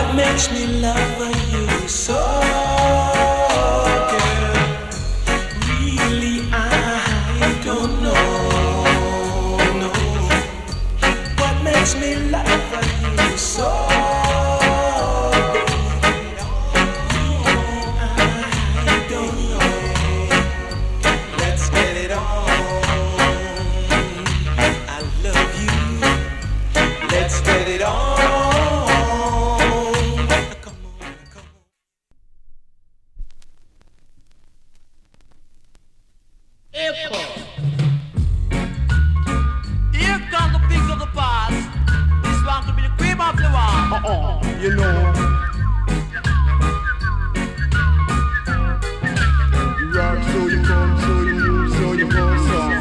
makes me love you so, girl? Really, I don't know, no. What makes me love you so? You know, you rock, so you come, so you move, so you go some.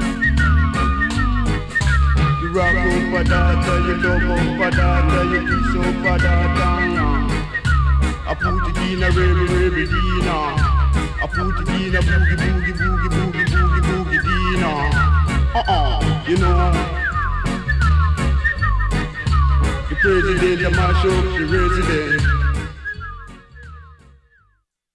You rock over data, you love over data, you kiss over data. I put it in a ribby dina. I put it in a boogie dina. You know. The president, the mash up, the resident.